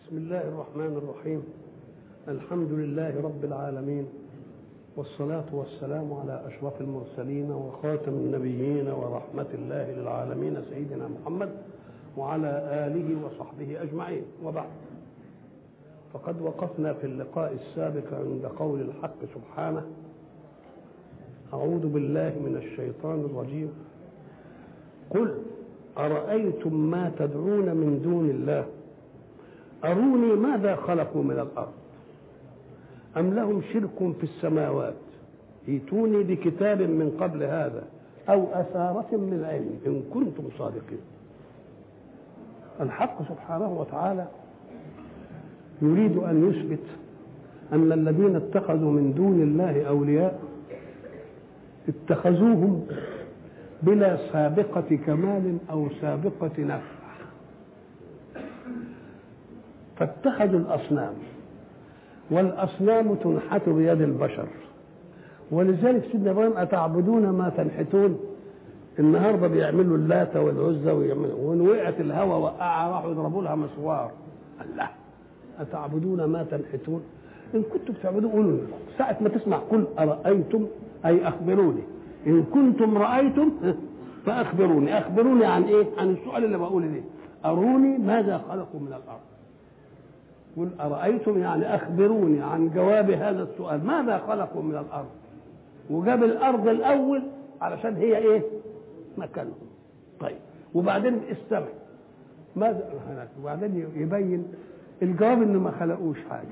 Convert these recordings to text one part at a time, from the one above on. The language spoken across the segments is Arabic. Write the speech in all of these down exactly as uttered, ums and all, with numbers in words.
بسم الله الرحمن الرحيم. الحمد لله رب العالمين، والصلاة والسلام على أشرف المرسلين وخاتم النبيين ورحمة الله للعالمين سيدنا محمد وعلى آله وصحبه أجمعين، وبعد. فقد وقفنا في اللقاء السابق عند قول الحق سبحانه: أعوذ بالله من الشيطان الرجيم. قل أرأيتم ما تدعون من دون الله أروني ماذا خلقوا من الأرض أم لهم شرك في السماوات ائتوني بكتاب من قبل هذا أو أثارة من علم إن كنتم صادقين. الحق سبحانه وتعالى يريد أن يثبت أن الذين اتخذوا من دون الله أولياء اتخذوهم بلا سابقة كمال أو سابقة نفع، فاتخذوا الأصنام، والأصنام تنحت بيد البشر. ولذلك سيدنا إبراهيم: أتعبدون ما تنحتون. النهارده بيعملوا اللات والعزى ويعملوا، وإن وقعت الهوى وقعها راحوا يضربوا لها مسوار. الله، أتعبدون ما تنحتون. إن كنتم تعبدون قولوا ساعة ما تسمع قل أرأيتم أي أخبروني، إن كنتم رأيتم فأخبروني. أخبروني عن إيه؟ عن السؤال اللي بقوله ده. أروني ماذا خلقوا من الأرض. قل أرأيتم يعني أخبروني عن جواب هذا السؤال، ماذا خلقوا من الأرض. وجاب الأرض الأول علشان هي إيه؟ مكانهم. طيب، وبعدين استمع ماذا، وبعدين يبين الجواب إنه ما خلقوش حاجة.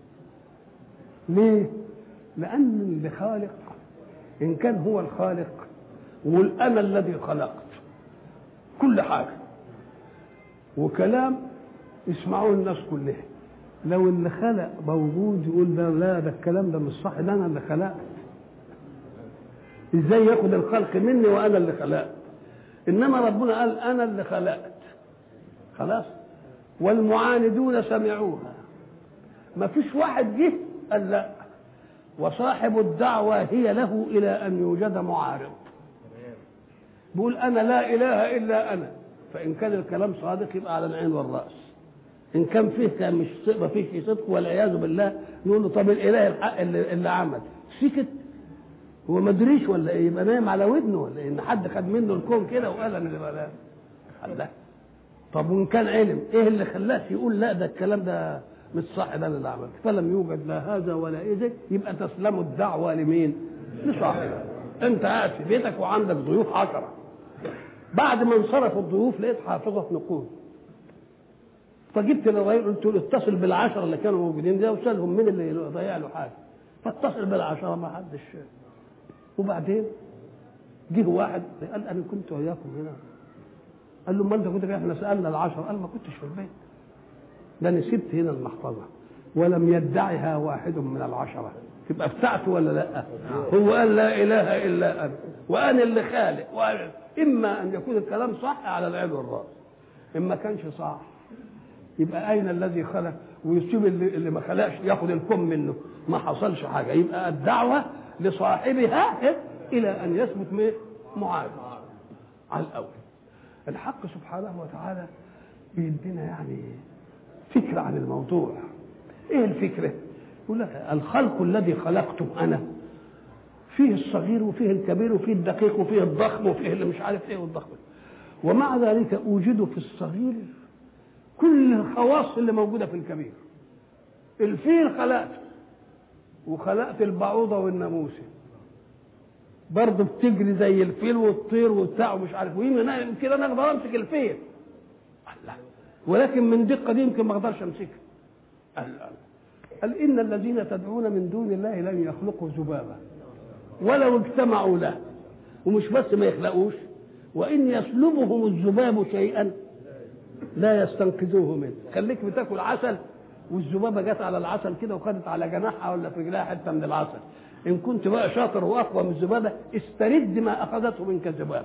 ليه؟ لأن اللي خالق إن كان هو الخالق وقل أنا الذي خلقت كل حاجة، وكلام يسمعوه الناس كلها. لو اللي خلق موجود يقول ده لا، ده الكلام ده مش صح، ده أنا اللي خلقت. إزاي ياخد الخلق مني وأنا اللي خلقت؟ إنما ربنا قال أنا اللي خلقت، خلاص. والمعاندون سمعوها، ما فيش واحد جه قال لا. وصاحب الدعوة هي له إلى أن يوجد معارض بيقول أنا لا إله إلا أنا. فإن كان الكلام صادق يبقى على العين والرأس، إن كان فيه كان مش ما فيش صدق والعياذ بالله نقول له طب الإله الحق اللي, اللي عمل سكت، هو ما ادريش ولا إيه؟ يبقى نايم على ودنه ولا إيه؟ إن حد خد منه الكون كده وقال أنا اللي بقى الله. طب وإن كان علم إيه اللي خلاه يقول لا ده الكلام ده مش صح، ده اللي عمل؟ فلم يوجد لا هذا ولا إيه، يبقى تسلم الدعوة لمين؟ لصاحبها. أنت قاعد في بيتك وعندك ضيوف عشرة، بعد ما انصرف الضيوف لقيت حافظة نقود، فجبت للراجل قلت له اتصل بالعشرة اللي كانوا موجودين ده وسألهم مين اللي ضيع له حاجة، فاتصل بالعشرة ما حدش. وبعدين جه واحد قال أنا كنت وياكم هنا. قال له ما أنت كنت فين؟ احنا سألنا العشرة. قال ما كنتش في البيت، ده أنا سبت هنا المحفظة ولم يدعها واحد من العشرة. تبقى بتاعته ولا لا؟ هو قال لا إله إلا أنا وأنا اللي خالق. وأنا إما أن يكون الكلام صح على العين والرأس، إما كانش صح يبقى أين الذي خلق ويسيب اللي, اللي ما خلقش ياخد الكم منه؟ ما حصلش حاجة. يبقى الدعوة لصاحبها إلى أن يثبت معارض على الأول. الحق سبحانه وتعالى بيدينا يعني فكرة عن الموضوع. إيه الفكرة؟ يقول لك الخلق الذي خلقته أنا فيه الصغير وفيه الكبير وفيه الدقيق وفيه الضخم وفيه اللي مش عارف إيه والضخم، ومع ذلك أوجد في الصغير كل الخواص اللي موجودة في الكبير. الفيل خلقته وخلقت البعوضة والناموسة برضه بتجري زي الفيل والطير وبتاع ومش عارف، ويمكن أنا أقدر أمسك الفيل الله، ولكن من دقة دي يمكن ما أقدرش أمسكها. قال قال إن الذين تدعون من دون الله لن يخلقوا ذبابا ولو اجتمعوا له. ومش بس ما يخلقوش، وإن يسلبهم الذباب شيئا لا يستنقذوه منه. خليك بتاكل عسل والذبابة جت على العسل كده وخدت على جناحها ولا في رجلها حتة من العسل، إن كنت بقى شاطر وأقوى من الذبابة استرد ما أخذته منك الذبابة.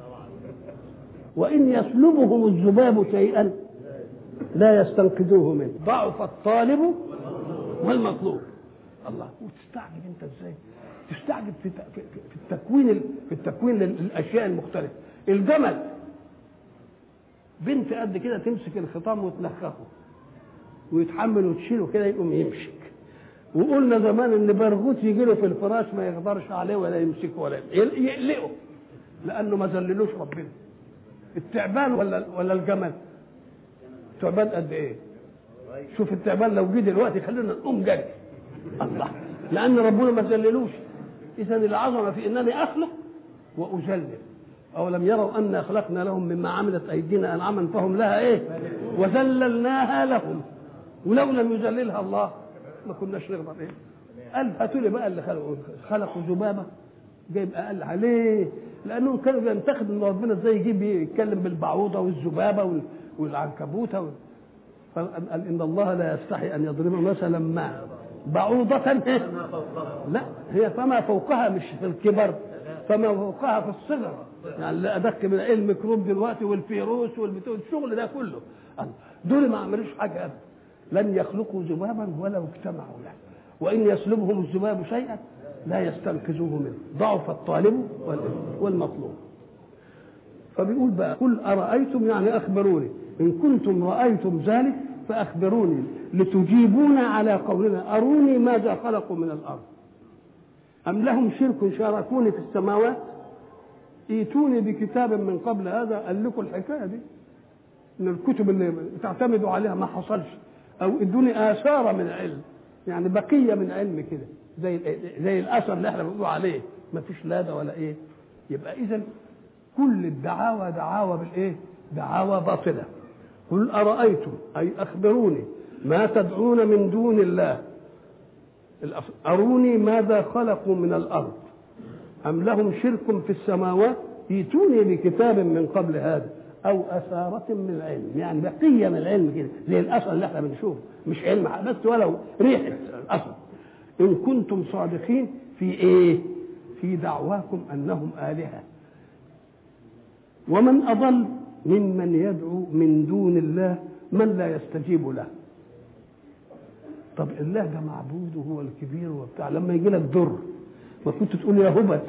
وإن يسلبهم الذباب شيئا لا يستنقذوه منه، ضعف الطالب والمطلوب. الله، وتستعجب انت ازاي؟ تستعجب في في التكوين في التكوين للاشياء المختلفه. الجمل بنت قد كده تمسك الخطام وتلخخه، ويتحمل وتشيله كده يقوم يمشي. وقلنا زمان ان برغوت يجي له في الفراش ما يقدرش عليه ولا يمسكه ولا يقلقه لانه ما ذللوش ربنا. التعبان ولا ولا الجمل؟ التعبان قد ايه؟ شوف التعبان لو جه دلوقتي خلينا نقوم جري الله، لان ربنا ما ذللوش. اذا العظمه في انني اخلق واذلل. اولم يروا انا خلقنا لهم مما عملت ايدينا انعاما فهم لها ايه؟ وذللناها لهم. ولو لم يذللها الله ما كناش نقدر ايه؟ قال هاتوا لي بقى اللي خلقوا خلقوا ذبابه جايب اقل عليه، لانهم كانوا بينتقدوا ان ربنا ازاي يجيب يتكلم بالبعوضه والذبابه والعنكبوته. قال ان الله لا يستحي ان يضرب مثلا ما بعوضه لا هي فما فوقها، مش في الكبر، فما فوقها في الصغر. يعني لا ادق من الميكروب دلوقتي والفيروس والبتوع الشغل ده كله دول ما عملوش حاجه ابدا. لن يخلقوا ذبابا ولو اجتمعوا له، وان يسلبهم الذباب شيئا لا يستنقذوه منه، ضعف الطالب والمطلوب. فبيقول بقى قل ارايتم يعني اخبروني ان كنتم رايتم ذلك فاخبروني لتجيبون على قولنا اروني ماذا خلقوا من الارض ام لهم شرك شاركوني في السماوات ائتوني بكتاب من قبل هذا. قال لكم الحكايه دي ان الكتب اللي تعتمدوا عليها ما حصلش، او ادوني اثار من علم، يعني بقيه من علم كده زي زي الاثر اللي احنا بنقول عليه ما فيش لا ده ولا ايه. يبقى اذا كل الدعاوى دعاوى بالايه؟ دعاوى باطله. قل ارايتم اي اخبروني ما تدعون من دون الله، اروني ماذا خلقوا من الارض ام لهم شرك في السماوات ائتوني بكتاب من قبل هذا او اثاره من العلم، يعني بقيه من العلم كده زي الاثر اللي احنا بنشوفه، مش علم بس ولو ريحه الاثر. ان كنتم صادقين في ايه؟ في دعواكم انهم الهه. ومن اضل ممن يدعو من دون الله من لا يستجيب له. طب الله ده معبود وهو الكبير وبتاع، لما يجي لك ضر ما كنت تقول يا هبت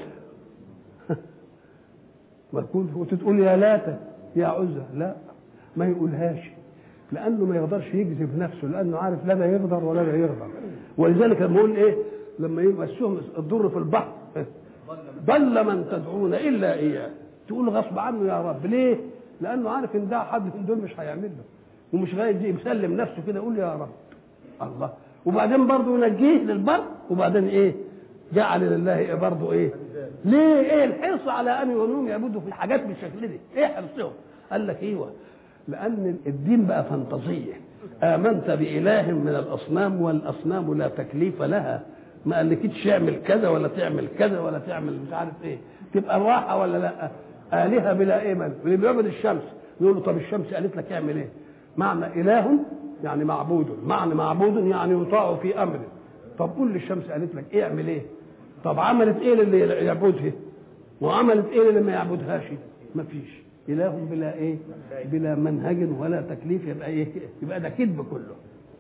ما كنت تقول يا لاتة يا عزة، لا ما يقولهاش لانه ما يقدرش يجذب نفسه، لانه عارف لا ده يقدر ولا ده يقدر. ولذلك لما يقول ايه لما يمسهم الضر في البحر ضل من تدعون الا اياه، تقول غصب عنه يا رب. ليه؟ لانه عارف ان ده حد من دول مش هيعمل له ومش غايب يسلم نفسه كده يقول يا رب الله. وبعدين برضه ينجيه للبر، وبعدين ايه؟ جعل لله برضه ايه؟ ليه؟ ايه الحرص على ان يقولون يعبدوا في الحاجات بالشكل دي؟ ايه حرصهم؟ قال لك ايوه لان الدين بقى فانتازيه. امنت باله من الاصنام والاصنام لا تكليف لها، ما قالكيش اعمل كذا ولا تعمل كذا ولا تعمل مش عارف ايه، تبقى راحه ولا لا؟ الهه بلا ايمان. اللي بيعبد الشمس يقول له طب الشمس قالت لك اعمل ايه؟ معنى اله يعني معبود، معنى معبود يعني يطاع في امره. طب قول للشمس قالت لك ايه اعمل ايه؟ طب عملت ايه للي يعبدها وعملت ايه للي ما يعبدهاش؟ ما فيش. اله بلا ايه؟ بلا منهج ولا تكليف، يبقى ايه؟ يبقى ده كذب كله.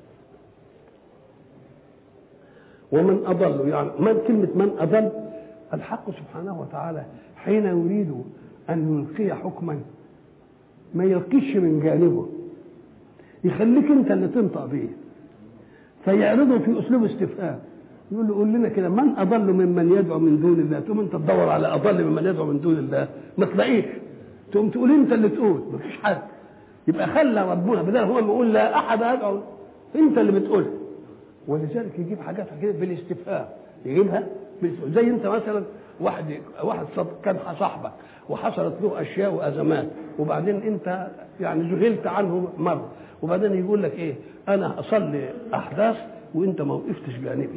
ومن اضل يعني من كلمه من اضل الحق سبحانه وتعالى حين يريد ان يلقي حكما ما يلقيش من جانبه، يخليك انت اللي تنطق به، فيعرضه في اسلوب استفهام. يقول له قول لنا كده من اضل ممن يدعو من دون الله، تقوم انت تدور على اضل ممن يدعو من دون الله ما تلاقيش، تقوم تقول انت اللي تقول مفيش حد. يبقى خلى ربنا بدل هو بيقول لا احد ادعو، انت اللي بتقول. ولذلك يجيب حاجات كده بالاستفهام، يجيبها زي انت مثلا واحد واحد كان صاحبك وحصلت له اشياء وازمات، وبعدين انت يعني ذهلت عنه مره، وبعدين يقول لك ايه انا اصلي احداث وانت ما وقفتش جانبي.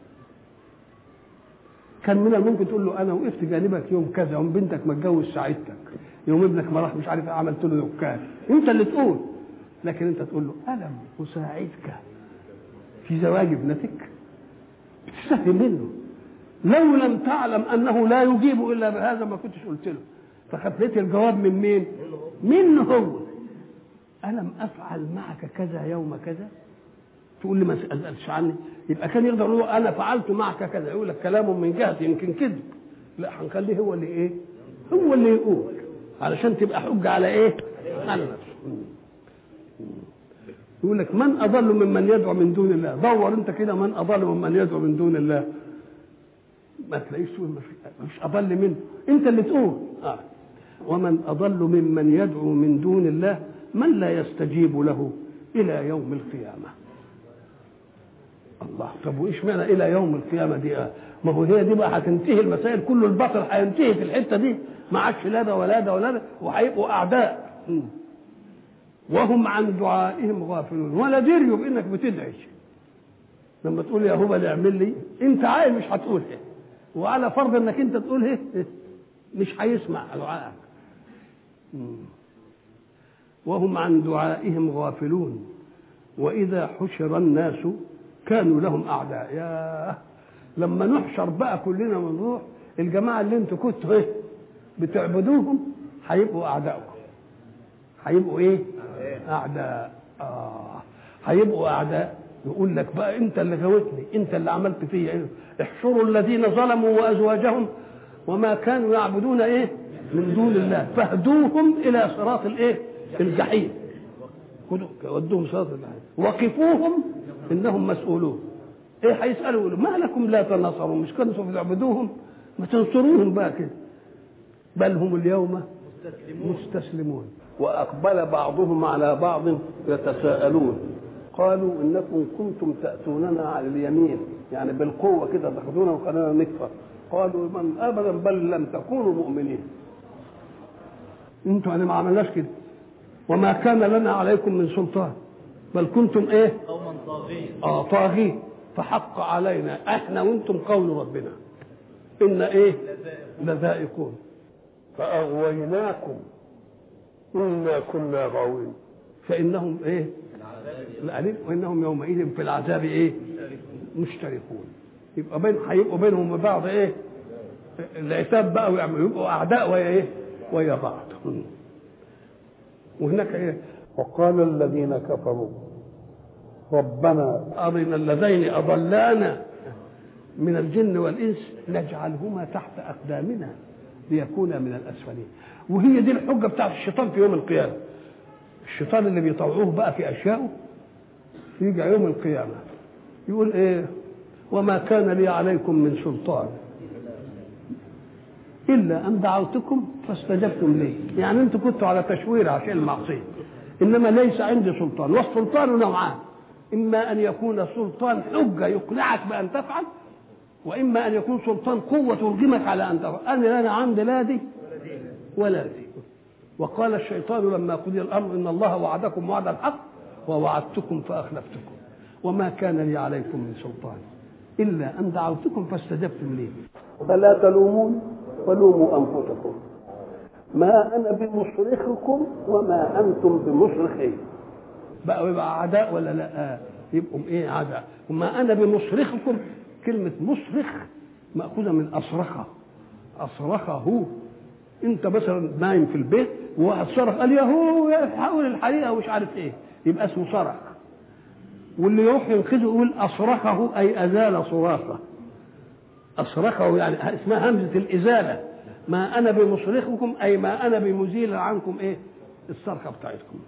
كان من الممكن تقول له انا وقفت جانبك يوم كذا، يوم بنتك ما اتجوز ساعدتك، يوم ابنك ما راح مش عارف عملت له دكان، انت اللي تقول. لكن انت تقول له الم اساعدك في زواج ابنتك، بتستفهم منه. لو لم تعلم انه لا يجيب الا بهذا ما كنتش قلت له، فخفيت الجواب من مين؟ منه هو. الم افعل معك كذا يوم كذا، تقول لي ما سالتش عني، يبقى كان يقدر يقول انا فعلت معك كذا، يقول لك كلام من جهتي يمكن كذب. لا هنخليه هو اللي ايه؟ هو اللي يقول علشان تبقى حجه على ايه؟ على نفسه. يقول لك من اضل ممن يدعو من دون الله. دور انت كده من اضل ممن يدعو من دون الله، ما تلاقيش تقول مش اضل منه، انت اللي تقول آه. ومن اضل ممن يدعو من دون الله من لا يستجيب له الى يوم القيامه. الله، طب وايش معنى الى يوم القيامه دي؟ آه. ما هو هي دي بقى هتنتهي المسائل، كل الباطل هينتهي في الحته دي، ما عادش لا ده ولا ده ولا ده، وهيبقوا اعداء م. وهم عن دعائهم غافلون، ولا دريوا بانك بتدعي. لما تقول يا هبل اعمل لي، انت عايز مش هتقول ايه، وعلى فرض انك انت تقول ايه مش هيسمع دعائك. وهم عن دعائهم غافلون واذا حشر الناس كانوا لهم اعداء. يا لما نحشر بقى كلنا ونروح، الجماعه اللي انتوا كنتوا ايه بتعبدوهم هيبقوا اعدائكم، هيبقوا ايه اعداء. اه هيبقوا اعداء. يقول لك بقى انت اللي غوتني، انت اللي عملت فيا ايه. احشروا الذين ظلموا وازواجهم وما كانوا يعبدون ايه من دون الله فاهدوهم الى صراط الايه الجحيم. خدوا ودوهم صراط الجحيم وقفوهم انهم مسؤولون. ايه هيسالوا يقولوا ما لكم لا تناصرون، مش كنتوا بتعبدوهم ما تنصروهم بقى كده. بل هم اليوم مستسلمون, مستسلمون. واقبل بعضهم على بعض يتساءلون قالوا انكم كنتم تاتوننا على اليمين، يعني بالقوه كده تاخذونا وخلونا نكفر. قالوا من ابدا بل لم تكونوا مؤمنين، انتوا انا ما عملناش كده، وما كان لنا عليكم من سلطان بل كنتم ايه قوما طاغين. اه طاغين فحق علينا احنا وانتم قول ربنا ان ايه لذائقون فاغويناكم انا كنا غاوين فانهم ايه العليم وانهم يومئذ في العذاب ايه مشتركون. يبقى بين هيبقوا بينهم وبعض ايه العتاب بقى، ويعملوا يبقوا اعداء ويا ايه ويا بعض. وهناك ايه وقال الذين كفروا ربنا أرنا اللذين أضلانا من الجن والإنس نجعلهما تحت أقدامنا ليكونا من الأسفلين. وهي دي الحجة بتاعت الشيطان في يوم القيامة. الشيطان اللي بيطوعوه بقى في أشياءه يجي يوم القيامة يقول إيه وما كان لي عليكم من سلطان إلا أن دعوتكم فاستجبتم لي. يعني أنتم كنتوا على تشوير عشان المعصية، إنما ليس عندي سلطان. والسلطان نوعان، إما أن يكون سلطان حجة يقنعك بأن تفعل، وإما أن يكون سلطان قوة ترغمك على أن تفعل. أنا لا أنا عندي لا دي ولا دي. وقال الشيطان لما قضي الأمر إن الله وعدكم وعد الحق ووعدتكم فأخلفتكم وما كان لي عليكم من سلطان إلا أن دعوتكم فاستجبتم لي فلا تلومون ولوموا أنفسكم ما أنا بمصرخكم وما أنتم بمصرخي. بقوا يبقى أعداء ولا لا؟ يبقوا إيه أعداء. وما أنا بمصرخكم، كلمة مصرخ مأخوذة من أصرخة. أصرخه. أنت مثلا نايم في البيت وواحد صرخ قال يا هو حاول الحريقة ومش عارف إيه، يبقى اسمه صرخ. واللي يروح ينقذه يقول أصرخه أي أزال صراخه. أصرخه يعني اسمها همزة الإزالة. ما أنا بمصرخكم أي ما أنا بمزيل عنكم إيه الصرخة بتاعتكم.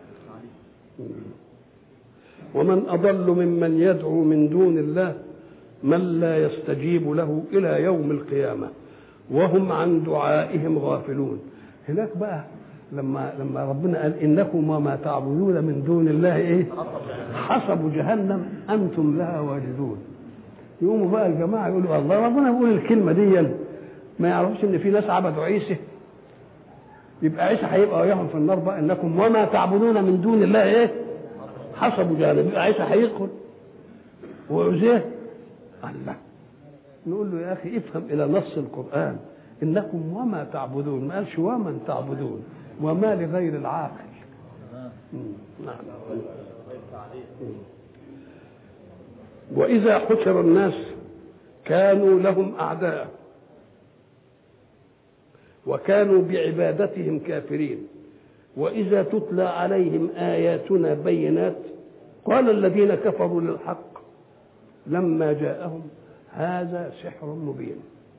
ومن أضل ممن يدعو من دون الله من لا يستجيب له إلى يوم القيامة وهم عن دعائهم غافلون. هناك بقى لما لما ربنا قال إنكم وما تعبدون من دون الله إيه حسب جهنم أنتم لها واردون. يقوموا بقى الجماعة يقولوا الله ربنا بيقول الكلمة دي ما يعرفوش إن في ناس عبدوا عيسى، يبقى عيسى هيبقى وياهم في النار بقى. إنكم وما تعبدون من دون الله إيه حسب جهنم، يبقى عيسى هيدخل وعزيه الله. نقول له يا أخي افهم إلى نص القرآن إنكم وما تعبدون، ما قالش ومن تعبدون، وما لغير العاقل. نعم. وإذا حشر الناس كانوا لهم أعداء وكانوا بعبادتهم كافرين وإذا تتلى عليهم آياتنا بينات قال الذين كفروا للحق لما جاءهم هذا سحر مبين.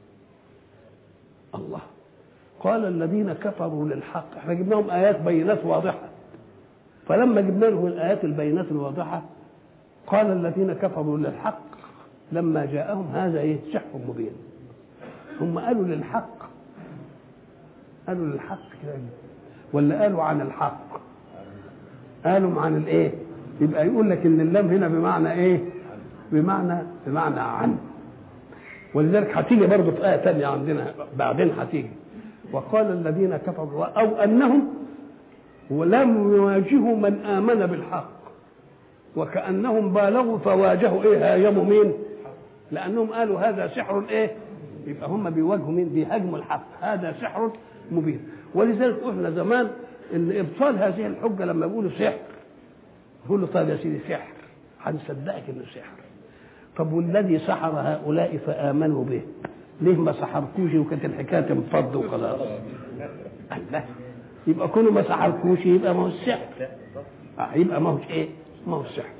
الله قال الذين كفروا للحق، احنا جبناهم آيات بينات واضحة، فلما جبنا له الآيات البينات الواضحة قال الذين كفروا للحق لما جاءهم هذا ايه سحر مبين. هم قالوا للحق قالوا للحق كده ولا قالوا عن الحق؟ قالوا عن الايه؟ يبقى يقول لك ان اللام هنا بمعنى ايه؟ بمعنى بمعنى عن. ولذلك هتيجي برضه في آية ثانية عندنا بعدين هتيجي وقال الذين كفروا أو أنهم ولم يواجهوا من آمن بالحق وكأنهم بالغوا فواجهوا إيه هاجموا مين؟ لأنهم قالوا هذا سحر إيه؟ يبقى هم بيواجهوا مين؟ بيهاجموا الحق هذا سحر مبين. ولذلك قلنا زمان إن إبطال هذه الحجة لما يقولوا سحر يقولوا طيب يا سيدي سحر هنصدقك إنه سحر. طب والذي سحر هؤلاء فآمنوا به ليه ما سحركوش وكانت الحكايه تنفض وخلاص؟ الله يبقى كونه ما سحركوش يبقى ما هو السحر آه يبقى ما هوش ايه؟ ما هو السحر.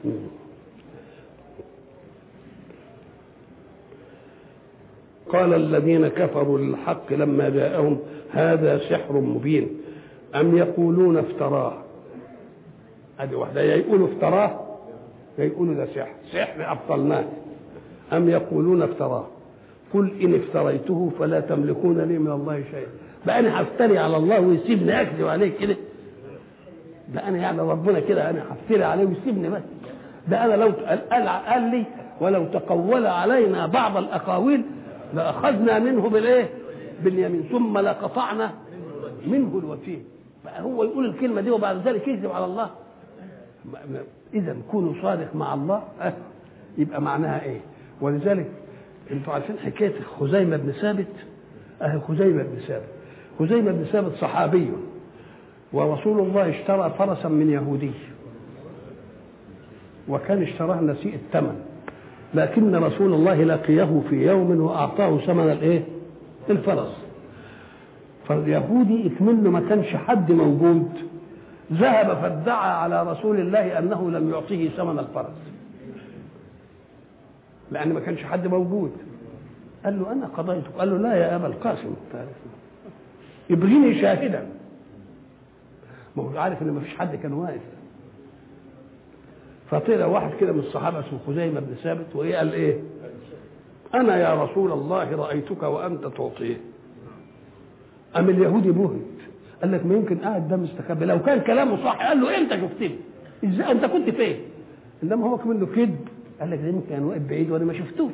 قال الذين كفروا للحق لما جاءهم هذا سحر مبين أم يقولون افتراه. هذه واحدة يقولوا افتراه يقولوا ده سحر سحر أبطلناه. أم يقولون افتراه قل إن افتريته فلا تملكون لي من الله شيئا. بقى أنا هفتري على الله ويسيبني أكذب عليه كده؟ ده أنا يعني ربنا كده أنا هفتري عليه ويسيبني بس؟ ده أنا لو قال, قال لي ولو تقول علينا بعض الأقاويل لأخذنا منه بالإيه؟ باليمين ثم لقطعنا منه الوتين. بقى هو يقول الكلمة دي وبعد ذلك يكذب على الله؟ إذا كونوا صادق مع الله أه يبقى معناها إيه؟ ولذلك انتوا عارفين حكايه خزيمه بن ثابت. اهي خزيمه بن ثابت خزيمه بن ثابت صحابي ورسول الله اشترى فرسا من يهودي وكان اشتراه نسيء الثمن لكن رسول الله لقيه في يوم واعطاه ثمن الايه؟ الفرس. فاليهودي اكمنه ما كانش حد موجود ذهب فادعى على رسول الله انه لم يعطيه ثمن الفرس لأن ما كانش حد موجود. قال له أنا قضيتك. قال له لا يا أبا القاسم ابغيني شاهدا. ما هو عارف إن ما فيش حد كان واقف. فطلع واحد كده من الصحابة اسمه خزيمة بن ثابت وإيه قال إيه؟ أنا يا رسول الله رأيتك وأنت تعطيه. أم اليهودي بهت قال لك ما يمكن قاعد ده مستخبي لو كان كلامه صح. قال له أنت شفتني إزاي أنت كنت فين؟ إنما هو كمان له كذب. قال لك ده يمكن كان واقف بعيد وانا ما شفتوش.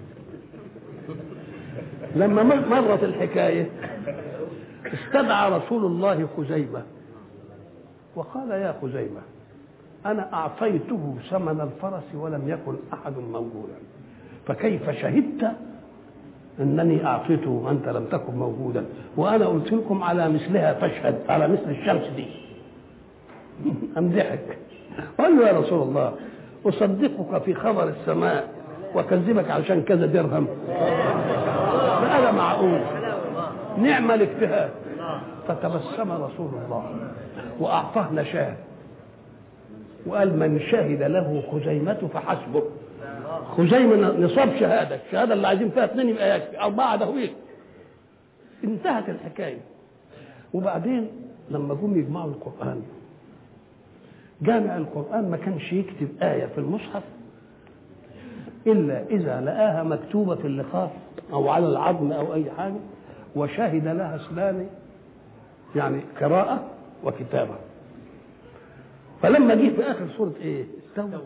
لما مرت الحكايه استدعى رسول الله خزيمه وقال يا خزيمه انا اعطيته ثمن الفرس ولم يكن احد موجودا فكيف شهدت انني اعطيته وانت لم تكن موجودا وانا قلت لكم على مثلها فاشهد على مثل الشمس دي. ام ضحك قال له يا رسول الله أصدقك في خبر السماء وأكذبك علشان كذا درهم؟ هذا معقول؟ نعم الاجتهاد. فتبسم رسول الله وأعطاه نشاه وقال من شهد له خزيمة فحسبه. خزيمة نصاب شهادة الشهادة اللي عايزين فيها اثنين يبقى يكفي أربعة ده ويك. انتهت الحكاية. وبعدين لما جم يجمعوا القرآن جامع القرآن ما كانش يكتب آية في المصحف إلا إذا لقاها مكتوبة في اللقاف أو على العظم أو أي حاجة وشهد لها اثنان يعني قراءة وكتابة. فلما جه في آخر سورة إيه؟ التوبة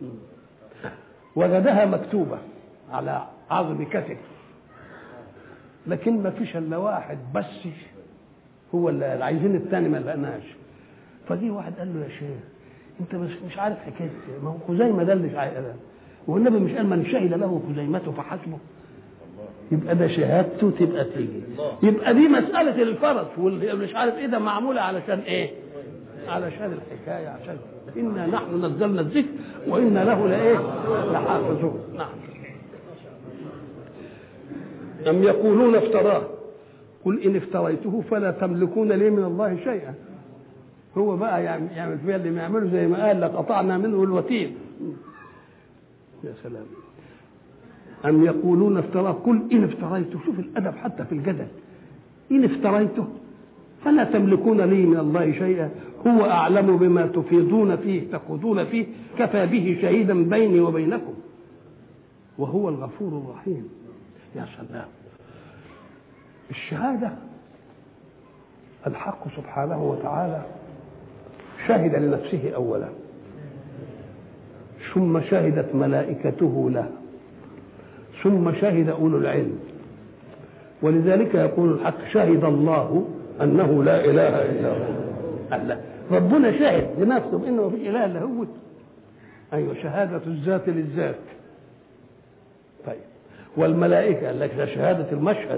وجدها مكتوبة على عظم كتف لكن ما فيش إلا واحد بس هو اللي عايزين الثاني ما لقناش. فجي واحد قال له يا شيخ انت مش مش عارف حكايه ما هو خزيمه ده اللي عارف والنبي مش قال من شهد له خزيمته فحسبه؟ يبقى ده شهادته تبقى تيجي. يبقى دي مساله الفرس واللي مش عارف ايه ده معموله علشان ايه؟ علشان الحكايه عشان انا نحن نزلنا الذكر وانا له لايه؟ لحافظون. نعم. أم يقولون افتراه قل إن افتريته فلا تملكون لي من الله شيئا. هو بقى يعمل فيها اللي ما يعمله زي ما قال لقطعنا منه الوتين. يا سلام. أم يقولون افتراه قل إن افتريته. شوف الأدب حتى في الجدل. إن افتريته فلا تملكون لي من الله شيئا هو أعلم بما تفيضون فيه تخوضون فيه كفى به شهيدا بيني وبينكم وهو الغفور الرحيم. يا سلام. الشهادة الحق سبحانه وتعالى شهد لنفسه أولا ثم شهدت ملائكته له ثم شهد أولو العلم. ولذلك يقول الحق شهد الله أنه لا إله إلا هو. الله ربنا شهد لنفسه بأنه ما فيش إله إلا هو. أيوة شهادة الذات للذات. طيب والملائكة قال لك شهادة المشهد.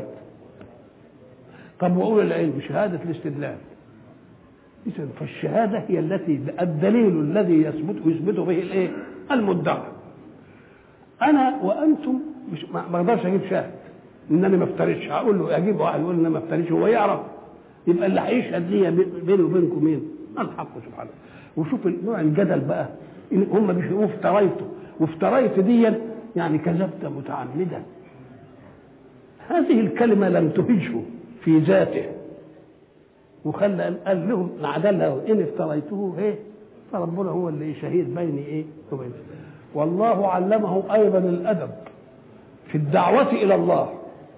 طب وأولو العلم شهادة الاستدلال. إذن فالشهادة هي التي الدليل الذي يثبت يثبت به الإيه؟ المدعى. أنا وأنتم مش ما أقدرش أجيب شاهد إنني ما افتريتش. هقول له أجيب واحد يقول إني ما افتريتش هو يعرف. يبقى اللي هيشهد لي بيني وبينكم مين؟ الحق سبحانه. وشوف نوع الجدل بقى إن هم بيقولوا افتريته وافتريت دي يعني كذبت متعمدا. هذه الكلمة لم تهجه في ذاته وخلى قال لهم العدل له ان افتريته ايه فربنا هو اللي شهيد بيني ايه وبينه. والله علمه ايضا الادب في الدعوه الى الله.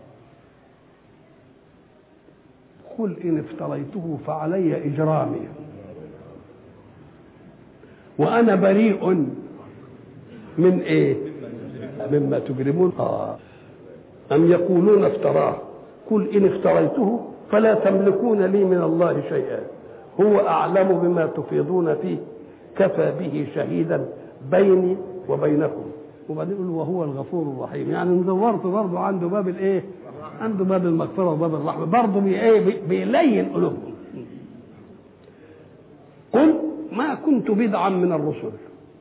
قل ان افتريته فعلي اجرامي وانا بريء من ايه مما تجرمون. اه ام يقولون افتراه قل ان افتريته فلا تملكون لي من الله شيئا هو أعلم بما تفيضون فيه كفى به شهيدا بيني وبينكم. وبعدين يقول وهو الغفور الرحيم. يعني ندورت برضه عنده باب الايه؟ عنده باب المغفرة وباب الرحمة برضه بي ايه بيلين قلوبهم. قل ما كنت بدعا من الرسل.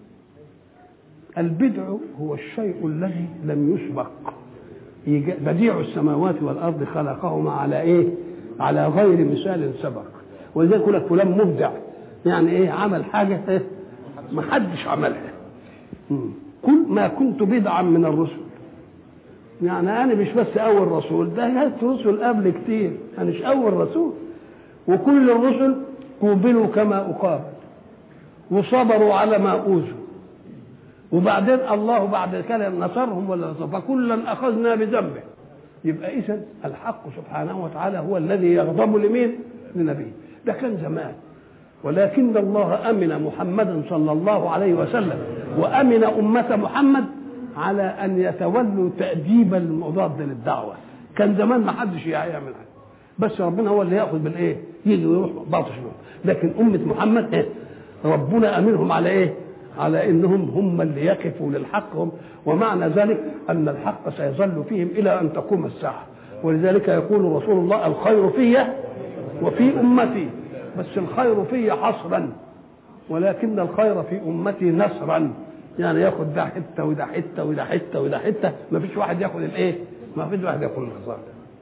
البدع هو الشيء الذي لم يسبق. بديع السماوات والأرض خلقهما على ايه؟ على غير مثال سبق. ولذلك يقول لك فلان مبدع يعني ايه عمل حاجه إيه؟ ما حدش عملها. كل ما كنت بدعا من الرسل يعني انا مش بس اول رسول ده جت رسل قبل كتير انا مش اول رسول. وكل الرسل قوبلوا كما اقابل وصبروا على ما اوذوا وبعدين الله بعد كده نصرهم ولا نصر فكلا اخذنا بذنبه. يبقى إذن الحق سبحانه وتعالى هو الذي يغضب لمين؟ لنبيه. ده كان زمان. ولكن الله أمن محمدا صلى الله عليه وسلم وأمن أمة محمد على أن يتولوا تأديب المضاد للدعوة. كان زمان ما حدش يعمل حاجة بس ربنا هو اللي يأخذ بالإيه؟ يجي ويروح باطش له. لكن أمة محمد إيه؟ ربنا أمنهم على إيه؟ على انهم هم اللي يقفوا للحق هم. ومعنى ذلك ان الحق سيظل فيهم الى ان تقوم الساعه. ولذلك يقول رسول الله الخير في وفي امتي. بس الخير في حصرا ولكن الخير في امتي نصرا. يعني ياخد ده حته وده حته وده حته وده حته ما فيش واحد ياخد الايه؟ ما فيش واحد ياخد الخساره.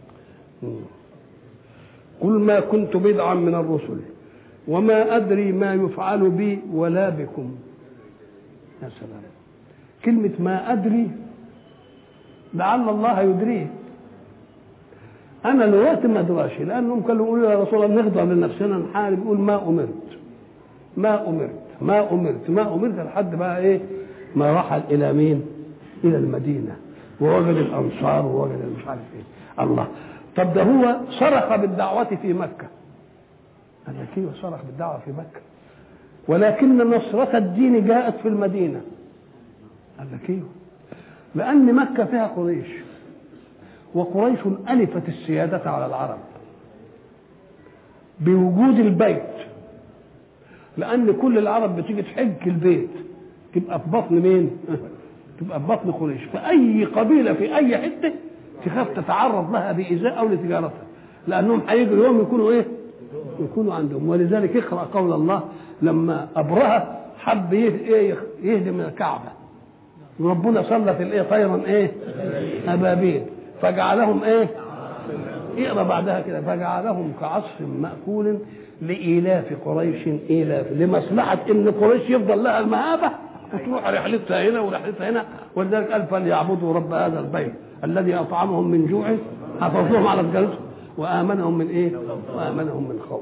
قل ما كنت بدعا من الرسل وما ادري ما يفعل بي ولا بكم. يا سلام. كلمة ما أدري لعل الله يدريه. أنا الوقت ما أدراش لأنهم كانوا يقولوا يا رسول الله نخضع لنفسنا نحارب يقول ما أمرت ما أمرت ما أمرت ما أمرت لحد بقى إيه ما رحل إلى مين؟ إلى المدينة ووجد الأنصار ووجد مش عارف إيه. الله طب ده هو صرخ بالدعوة في مكة. قال لك إيه صرخ بالدعوة في مكة ولكن نصرة الدين جاءت في المدينة. قال لك ايه؟ لأن مكة فيها قريش وقريش ألفت السيادة على العرب بوجود البيت. لأن كل العرب بتيجي تحج البيت تبقى في بطن مين؟ تبقى في بطن قريش. فأي قبيلة في أي حتة تخاف تتعرض لها بإيذاء أو لتجارتها لأنهم هيجوا يوم يكونوا إيه؟ يكونوا عندهم. ولذلك اقرأ قول الله لما أبرهة حب يهدم الكعبة وربنا سلط الايه طيرا ايه أبابيل فجعلهم ايه اقرأ بعدها كده فجعلهم كعصف مأكول لإيلاف قريش إيلاف لمصلحة ان قريش يفضل لها المهابة وتروح رحلتها هنا ورحلتها هنا. ولذلك قال فليعبدوا رب هذا البيت الذي أطعمهم من جوع حفظوهم على الجلسة وآمنهم من إيه؟ وآمنهم من خوف.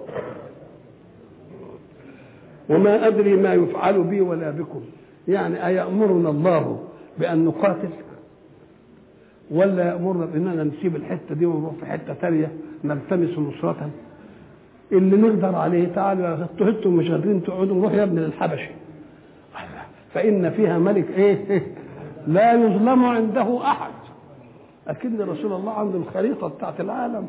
وما أدري ما يفعل بي ولا بكم، يعني أيأمرنا الله بأن نقاتل ولا يأمرنا بأننا نسيب الحتة دي ونروح في حتة ثانية نلتمس نصرة؟ اللي نقدر عليه تعالوا انتم مش قادرين تقعدوا نروح يا ابن الحبشة فإن فيها ملك إيه لا يظلم عنده أحد. أكيد رسول الله عنده الخريطة بتاعت العالم،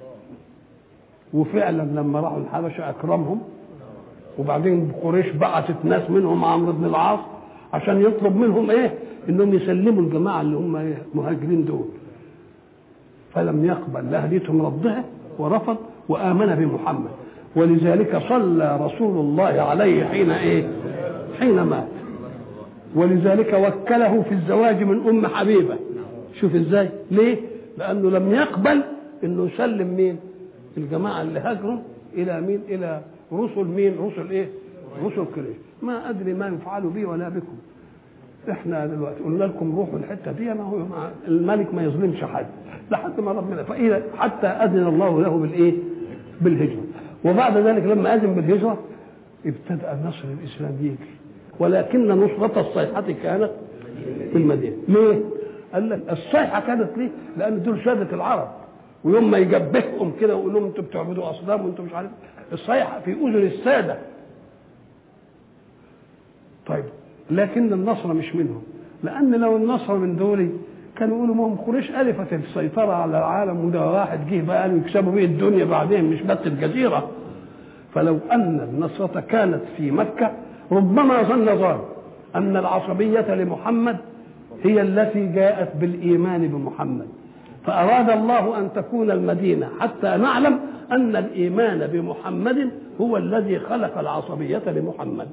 وفعلا لما راحوا الحبشة أكرمهم، وبعدين قريش بعثت ناس منهم عمرو بن العاص عشان يطلب منهم ايه انهم يسلموا الجماعه اللي هم مهاجرين دول، فلم يقبل لاهليتهم ردها ورفض وآمن بمحمد، ولذلك صلى رسول الله عليه حين ايه حين مات، ولذلك وكله في الزواج من ام حبيبه. شوف ازاي، ليه؟ لانه لم يقبل انه يسلم مين الجماعه اللي هاجروا الى مين الى رسل مين رسل ايه رسل قريش. ما ادري ما يفعل بي ولا بكم. احنا دلوقتي قلنا لكم روحوا الحته دي، ما هو الملك ما يظلمش حد لحد ما ربنا، فاذا حتى اذن الله له بالايه بالهجره. وبعد ذلك لما اذن بالهجره ابتدأ نصر الاسلام يجي، ولكن نصرة الصيحة كانت في المدينة. ليه؟ قال لك الصيحة كانت ليه؟ لأن دول سادة العرب، ويوم ما يجبههم كده ويقول لهم انتوا بتعبدوا أصنام وانتوا مش عارف، الصيحة في أذن السادة. طيب لكن النصر مش منهم، لأن لو النصر من دولي كانوا يقولوا ما هم قريش ألفت السيطرة على العالم، وده واحد جه بقى قالوا يكسبوا بيه الدنيا بعدين مش بس الجزيرة. فلو أن النصرة كانت في مكة ربما ظن ظان أن العصبية لمحمد هي التي جاءت بالإيمان بمحمد، فأراد الله أن تكون المدينة حتى نعلم أن الإيمان بمحمد هو الذي خلق العصبية لمحمد.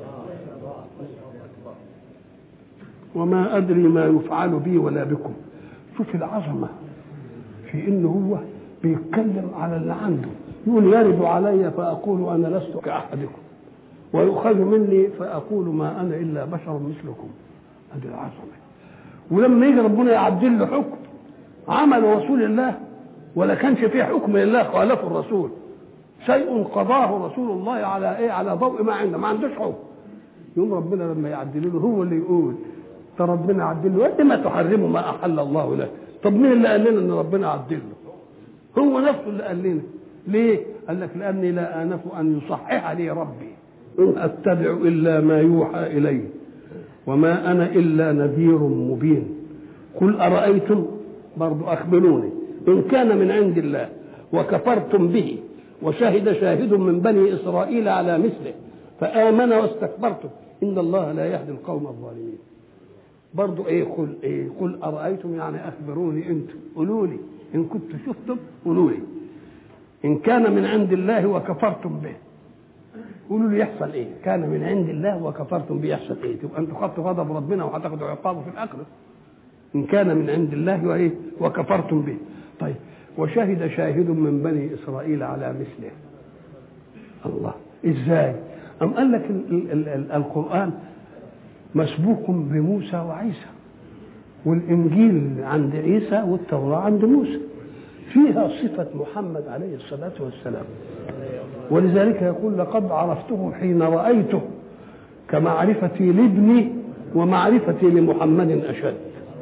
وما أدري ما يفعل بي ولا بكم. شوف العظمة في إنه هو بيتكلم على اللي عنده، يقول يرد علي فأقول أنا لست كأحدكم ويؤخذ مني فأقول ما أنا إلا بشر مثلكم. هذه العظمة. ولما يجي ربنا يعدل له حكم عمل رسول الله ولا كانش فيه حكم لله خالف الرسول، شيء قضاه رسول الله على ايه على ضوء ما عنده، ما عندوش حكم، يوم ربنا لما يعدل له هو اللي يقول ده ربنا عدل له ما تحرموا ما أحل الله لك. طب مين اللي قال لنا ان ربنا عدل له؟ هو نفسه اللي قال لنا. ليه؟ قال لك لأني لا آنف أن يصحح لي ربي إن أتبع إلا ما يوحى إلي وما أنا إلا نذير مبين. قل أرأيتم، برضو أخبروني، إن كان من عند الله وكفرتم به وشهد شاهد من بني إسرائيل على مثله فآمن واستكبرتم إن الله لا يهدي القوم الظالمين. برضو إيه قل إيه قل أرأيتم، يعني أخبروني أنتم، قولوا لي إن كنتم شفتم، قولوا لي إن كان من عند الله وكفرتم به، قولوا لي يحصل ايه؟ كان من عند الله وكفرتم به يحصل ايه؟ تبقى انتوا خدتوا غضب ربنا وهتاخدوا عقابه في الاخره. ان كان من عند الله وايه وكفرتم به. طيب وشهد شاهد من بني اسرائيل على مثله. الله ازاي؟ ام قال لك ال ال ال القران مسبوق بموسى وعيسى، والانجيل عند عيسى والتوراه عند موسى، فيها صفه محمد عليه الصلاه والسلام، ولذلك يقول لقد عرفته حين رأيته كمعرفتي لابني ومعرفتي لمحمد أشد.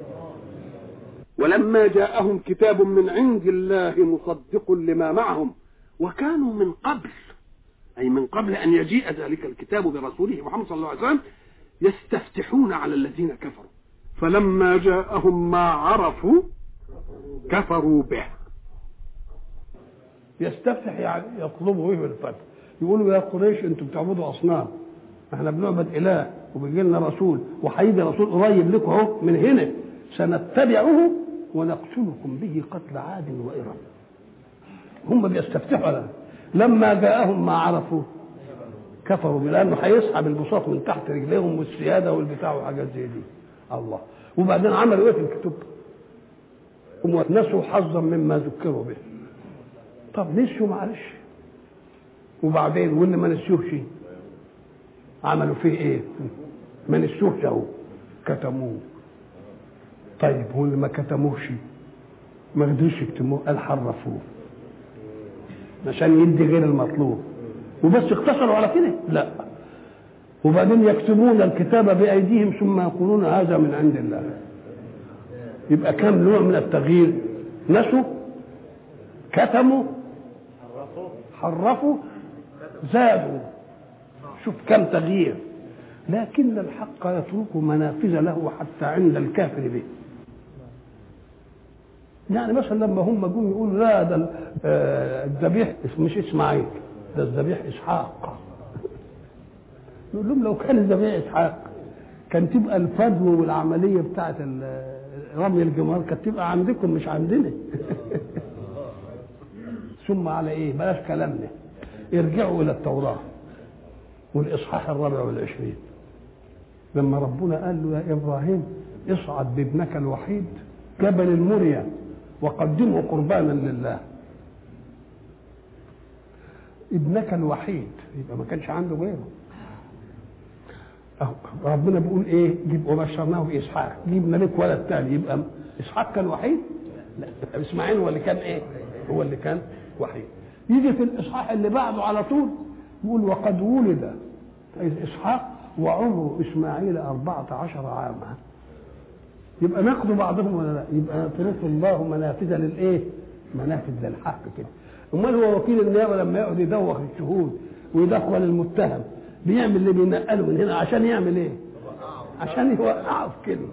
ولما جاءهم كتاب من عند الله مصدق لما معهم وكانوا من قبل، أي من قبل أن يجيء ذلك الكتاب برسوله محمد صلى الله عليه وسلم يستفتحون على الذين كفروا، فلما جاءهم ما عرفوا كفروا به. يستفتح يعني يطلبوا به الفتح، يقولوا يا قريش انتم بتعبدوا اصنام، احنا بنعبد اله وبيجي لنا رسول وهيجي رسول قريب لكم اهو من هنا سنتبعه ونقتلكم به قتل عاد وإرم. هم بيستفتحوا على لما جاءهم ما عرفوا كفروا، لانه هيسحب البساط من تحت رجليهم والسياده والبتاع وحاجات زي دي. الله. وبعدين عملوا ايه في الكتب؟ هم نسوا حظا مما ذكروا به. طب نسيوا معلش، وبعدين واللي ما نسيوش عملوا فيه ايه؟ ما نسيوش اهو كتموه. طيب واللي ما كتموش ما قدروش يكتموه قال حرفوه. عشان يدي غير المطلوب وبس اقتصروا على كده؟ لا. وبعدين يكتبون الكتاب بأيديهم ثم يقولون هذا من عند الله. يبقى كم نوع من التغيير؟ نسوا، كتموا، حرفوا، زادوا. شوف كم تغيير. لكن الحق يترك منافذ له حتى عند الكافر به. يعني مثلا لما هم جم يقولوا لا ده الذبيح مش اسماعيل، ده الذبيح اسحاق. يقول لهم لو كان الذبيح اسحاق كان تبقى الفدو والعمليه بتاعت رمي الجمار كانت تبقى عندكم مش عندنا. ثم على ايه؟ بلاش كلامنا، ارجعوا الى التوراه والاصحاح الرابع والعشرين لما ربنا قال له يا ابراهيم اصعد بابنك الوحيد جبل المريا وقدمه قربانا لله. ابنك الوحيد يبقى ما كانش عنده غيره. ربنا بيقول ايه؟ جيب وبشرناه باسحاق، جبنا لك ولد تاني. يبقى اسحاق كان وحيد؟ لا، اسماعيل هو اللي كان ايه؟ هو اللي كان وحيد. يجي في الاصحاح اللي بعده على طول يقول وقد ولد اسحاق وعمر اسماعيل أربعة عشر عاما. يبقى ناخذ بعضهم ولا لا؟ يبقى يترك الله منافذ للايه؟ منافذ للحق كده. امال هو وكيل النيابه لما يقعد يدوخ الشهود ويدخل المتهم بيعمل اللي بينقله من هنا عشان يعمل ايه؟ عشان يوقعه في كلمه.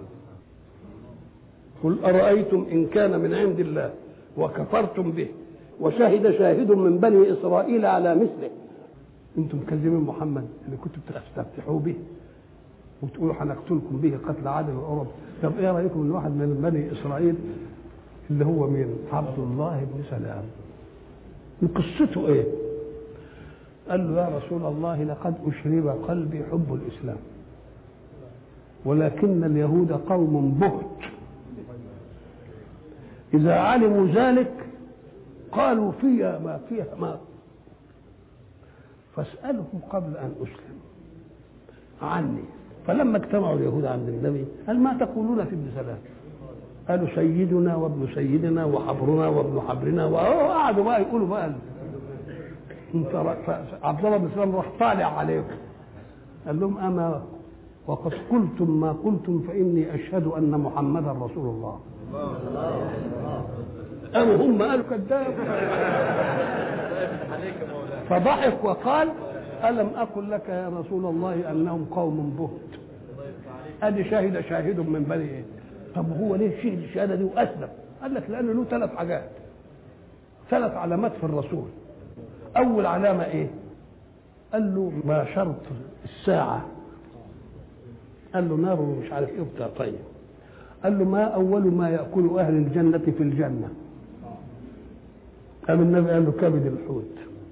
قل ارايتم ان كان من عند الله وكفرتم به وشهد شاهد من بني اسرائيل على مثله. انتم مكذبين محمد اللي كنتم تستفتحوا به وتقولوا هنقتلكم به قتل عاد وعرب. طب ايه رايكم ان واحد من بني اسرائيل اللي هو مين؟ عبد الله بن سلام. قصته ايه؟ قال له يا رسول الله لقد اشرب قلبي حب الاسلام ولكن اليهود قوم بهت اذا علموا ذلك قالوا فيها ما فيها ما فاسالهم قبل ان اسلم عني. فلما اجتمعوا اليهود عند النبي قال ما تقولون في ابن سلام؟ قالوا سيدنا وابن سيدنا وحبرنا وابن حبرنا. وقعدوا بقى يقولوا بقى عبد الله بن سلام راح طالع عليهم قال لهم اما وقد قلتم ما قلتم فاني اشهد ان محمدا رسول الله. قاموا هم قالوا كذاب. فضحك وقال الم اقل لك يا رسول الله انهم قوم بهت. ادي شاهد شاهد من بني ايه؟ طب هو ليه شهد الشهاده دي واسلم؟ قال لك لانه له ثلاث حاجات، ثلاث علامات في الرسول. اول علامه ايه؟ قال له ما شرط الساعه؟ قال له نار ومش عارف ايه وبتاع. طيب قال له ما اول ما ياكل اهل الجنه في الجنه؟ قام النبي قال له كبد الحوت.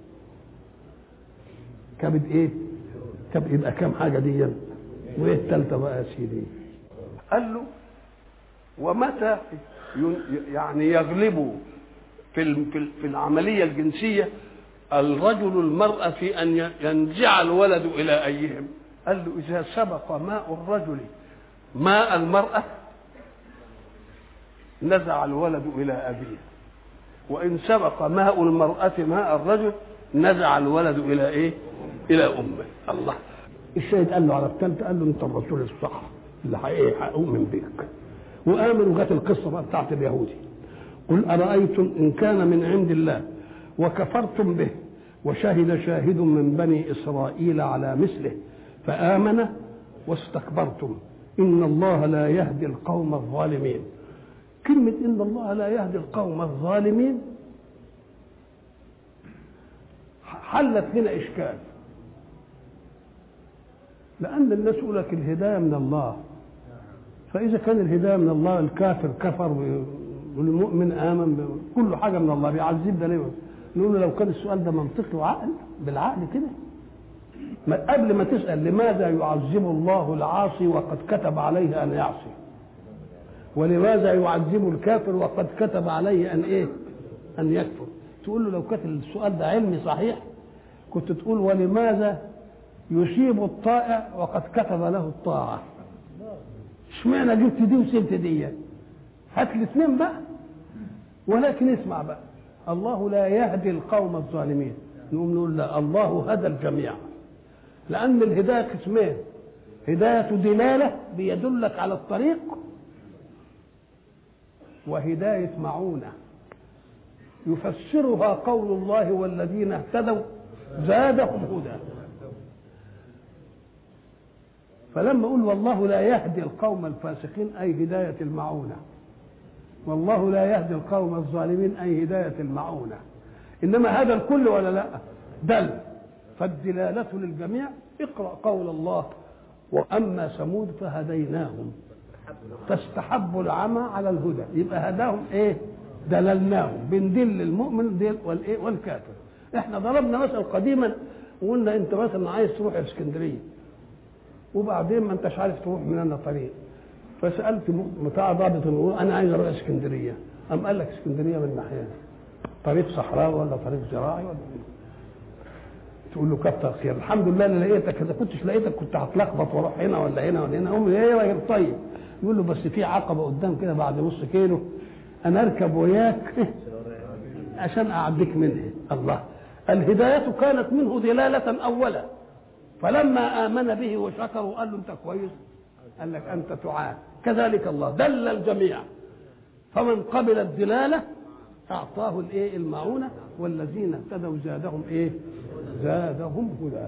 كبد ايه؟ كبد. يبقى كام حاجه دي؟ وايه الثالثه بقى يا سيدي؟ قال له ومتى يعني يغلب في في العمليه الجنسيه الرجل المرأة في أن ينزع الولد إلى أيهم؟ قال له إذا سبق ماء الرجل ماء المرأة نزع الولد إلى أبيه، وإن سبق ماء المرأة ماء الرجل نزع الولد إلى إيه؟ إلى أمه. الله. الشاهد قال له على الثالثة قال له أنت الرسول الصح اللي هأؤمن بك. وآمن وجات القصة بقى بتاعت اليهودي. قل أرأيتم إن كان من عند الله وكفرتم به وشهد شاهد من بني إسرائيل على مثله فآمن واستكبرتم إن الله لا يهدي القوم الظالمين. كلمة إن الله لا يهدي القوم الظالمين حلت هنا إشكال، لأن الناس يقول لك الهداية من الله، فإذا كان الهداية من الله الكافر كفر والمؤمن آمن كل حاجة من الله بيعذبنا ليه؟ نقول له لو كان السؤال ده منطقي وعقل بالعقل كده قبل ما تسأل لماذا يعذب الله العاصي وقد كتب عليه أن يعصي، ولماذا يعذب الكافر وقد كتب عليه أن إيه؟ أن يكفر. تقول له لو كان السؤال ده علمي صحيح كنت تقول ولماذا يصيب الطائع وقد كتب له الطاعة. اشمعنى جبت دي وسبت دي؟ هات الاثنين بقى. ولكن اسمع بقى، الله لا يهدي القوم الظالمين، نقوم نقول لا، الله هدى الجميع. لأن الهداية قسمين: هداية دلالة بيدلك على الطريق، وهداية معونة يفسرها قول الله والذين اهتدوا زادهم هدى. فلما أقول والله لا يهدي القوم الفاسقين أي هداية المعونة، والله لا يهدي القوم الظالمين أي هداية المعونة. إنما هذا الكل ولا لا؟ دل، فالدلالة للجميع. اقرأ قول الله: وأما ثمود فهديناهم فاستحبوا العمى على الهدى. يبقى هداهم ايه؟ دللناهم، بندل المؤمن دل والايه والكافر. احنا ضربنا مثل قديما وقلنا انت مثلا عايز تروح اسكندريه وبعدين ما انتش عارف تروح من انا طريق، فسالت بتاع ضابط المرور انا عايز اروح اسكندريه، قام قال لك اسكندريه من ناحيه طريق صحراوي ولا طريق زراعي ولا ايه؟ تقول له كتر خير، الحمد لله انا لقيتك، اذا كنتش لقيتك كنت هتلخبط واروح هنا ولا هنا ولا هنا. اقول له ايه راجل طيب؟ يقول له بس في عقبه قدام كده بعد نص كيلو انا اركب وياك عشان اعديك منها. الله، الهدايه كانت منه دلاله اولا، فلما امن به وشكر وقال له انت كويس قال لك انت تعان. كذلك الله دل الجميع، فمن قبل الدلاله اعطاه الايه المعونه، والذين اهتدوا زادهم ايه؟ زادهم هدى.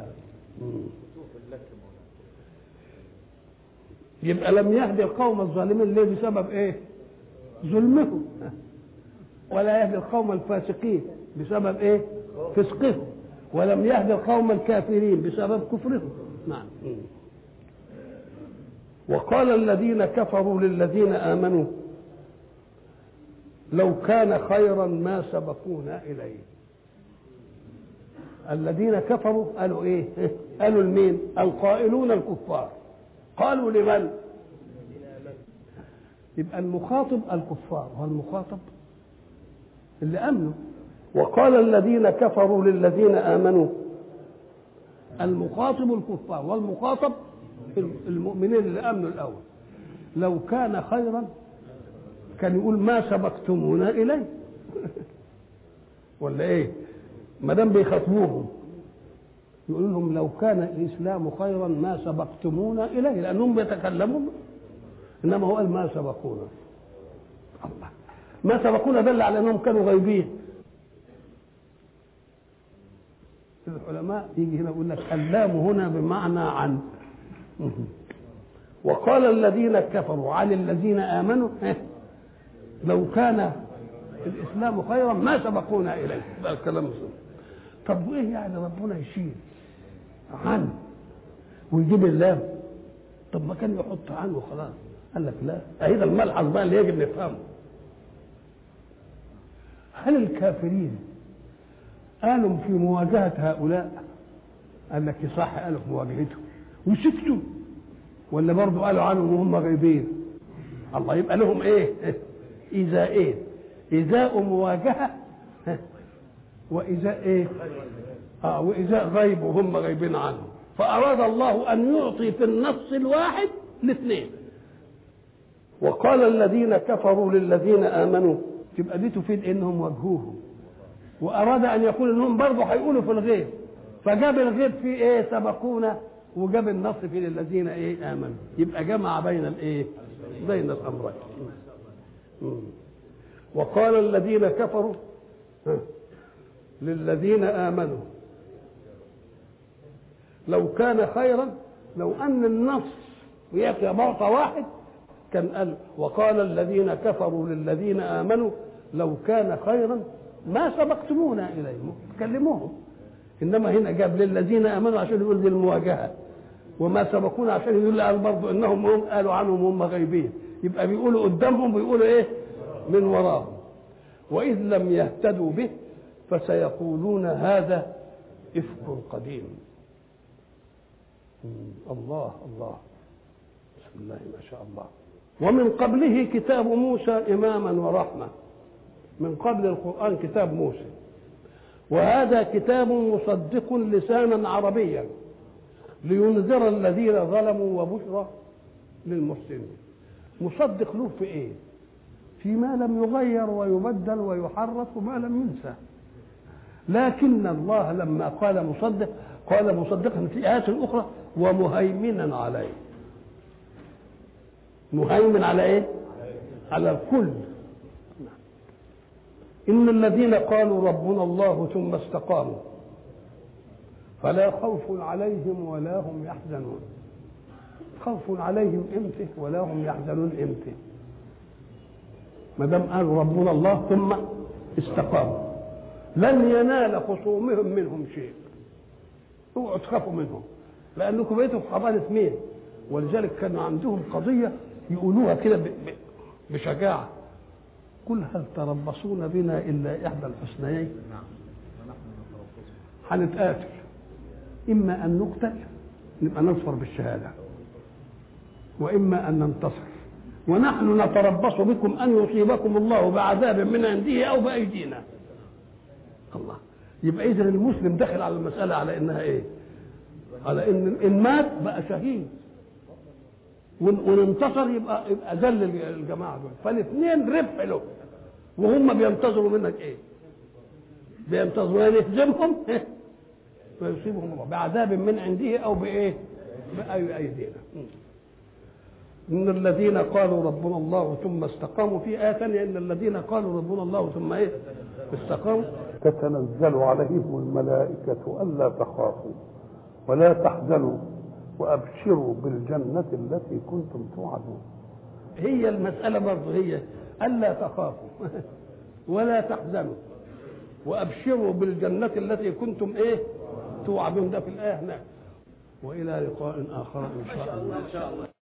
يبقى لم يهدي القوم الظالمين ليه؟ بسبب ايه؟ ظلمهم. ولا يهدي القوم الفاسقين بسبب ايه؟ فسقهم. ولم يهدي القوم الكافرين بسبب كفرهم. نعم. وقال الذين كفروا للذين آمنوا لو كان خيرا ما سبقونا إليه. الذين كفروا قالوا ايه؟ قالوا لمين؟ القائلون الكفار. قالوا لمن؟ يبقى المخاطب الكفار والمخاطب اللي امنوا. وقال الذين كفروا للذين امنوا، المخاطب الكفار والمخاطب المؤمنين اللي امنوا الاول. لو كان خيرا كان يقول ما سبقتمونا اليه ولا ايه؟ ما دام بيخاطبوهم يقول لهم لو كان الاسلام خيرا ما سبقتمونا اليه، لانهم بيتكلمون. انما هو قال ما سبقونا. الله، ما سبقونا دل على انهم كانوا غيبين. العلماء يجي هنا يقول لك اللام هنا بمعنى عن. وقال الذين كفروا عن الذين امنوا لو كان الاسلام خيرا ما سبقونا اليه. بقى الكلام صحيح. طب وايه يعني ربنا يشيل عن ويجيب اللام؟ طب ما كان يحط عنه خلاص. قال لك لا، اهي الملحظ بقى اللي يجب نفهمه. هل الكافرين قالوا في مواجهه هؤلاء؟ قال لك صح، قالوا في مواجهتهم وسكتوا، ولا برضه قالوا عنهم وهم غايبين؟ الله، يبقى لهم ايه؟ ايذاءين: ايذاء مواجهه وإزاء إيه؟ آه وإزاء غيب وهم غيبين عنه. فأراد الله أن يعطي في النص الواحد الاثنين. وقال الذين كفروا للذين آمنوا، تبقى دي تفيد إنهم واجهوهم. وأراد أن يقول إنهم برضه هيقولوا في الغيب، فجاب الغيب في إيه؟ سبقونا، وجاب النص في للذين إيه؟ آمنوا. يبقى جمع بين الإيه؟ بين الأمرين. وقال الذين كفروا للذين آمنوا لو كان خيرا، لو أن النص ويأتي معطى واحد كان قال وقال الذين كفروا للذين آمنوا لو كان خيرا ما سبقتمونا إليه، تكلموهم. إنما هنا جاب للذين آمنوا عشان يقول دي المواجهة، وما سبقونا عشان يقول قال برضه إنهم هم قالوا عنهم هم غيبين. يبقى بيقولوا قدامهم بيقولوا إيه؟ من وراهم. وإذ لم يهتدوا به فسيقولون هذا إفك قديم. الله الله، بسم الله ما شاء الله. ومن قبله كتاب موسى إماما ورحمة. من قبل القرآن كتاب موسى، وهذا كتاب مصدق لسانا عربيا لينذر الذين ظلموا وبشرى للمحسنين. مصدق له في ايه؟ فيما لم يغير ويبدل ويحرف وما لم ينسى. لكن الله لما قال مصدق قال مصدقا في آيات أخرى ومهيمنا عليه. مهيمن على ايه؟ على الكل. إن الذين قالوا ربنا الله ثم استقاموا فلا خوف عليهم ولا هم يحزنون. خوف عليهم امتى ولا هم يحزنون امتى؟ ما دام قالوا ربنا الله ثم استقاموا لن ينال خصومهم منهم شيء. اوعوا تخافوا منهم لانكم بقيتوا في حضانه مين؟ ولذلك كانوا عندهم قضيه يقولوها كده بشجاعه: قل هل تربصون بنا الا احدى الحسنيين؟ هنتقاتل، اما ان نقتل نبقى نظفر بالشهاده، واما ان ننتصر، ونحن نتربص بكم ان يصيبكم الله بعذاب من عنده او بايدينا. الله. يبقى اذا المسلم داخل على المساله على انها ايه؟ على ان ان مات بقى شهيد، وان انتصر يبقى يبقى ذل الجماعه دول. فالاثنين ربح له، وهم بينتظروا منك ايه؟ بينتظروا ان يهزمهم ويصيبهم الله بعذاب من عنده او بايه؟ باي ايدينا. ان الذين قالوا ربنا الله ثم استقاموا، في آية ثانية ان الذين قالوا ربنا الله ثم ايه؟ استقاموا تتنزل عليهم الملائكة ألا تخافوا ولا تحزنوا وأبشروا بالجنة التي كنتم توعدون. هي المسألة برضه هي ألا تخافوا ولا تحزنوا وأبشروا بالجنة التي كنتم ايه؟ توعدون. ده في الآية هناك. وإلى لقاء آخر إن شاء الله.